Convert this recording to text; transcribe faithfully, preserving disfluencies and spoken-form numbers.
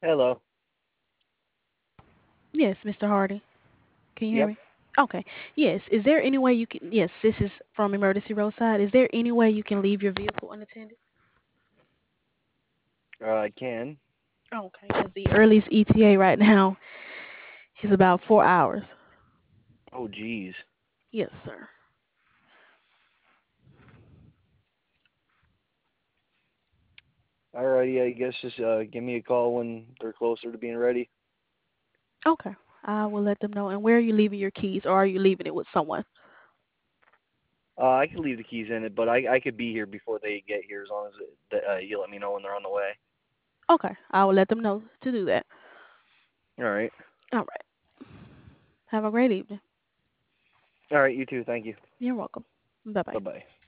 Hello. Yes, Mister Hardy. Can you hear Yep. me? Okay. Yes. Is there any way you can? Yes, this is from Emergency Roadside. Is there any way you can leave your vehicle unattended? Uh, I can. Okay. Because the earliest E T A right now is about four hours. Oh, geez. Yes, sir. Alrighty, I guess just uh, give me a call when they're closer to being ready. Okay. I will let them know. And where are you leaving your keys, or are you leaving it with someone? Uh, I could leave the keys in it, but I I could be here before they get here as long as it, uh, you let me know when they're on the way. Okay. I will let them know to do that. All right. All right. Have a great evening. All right. You too. Thank you. You're welcome. Bye Bye bye. bye.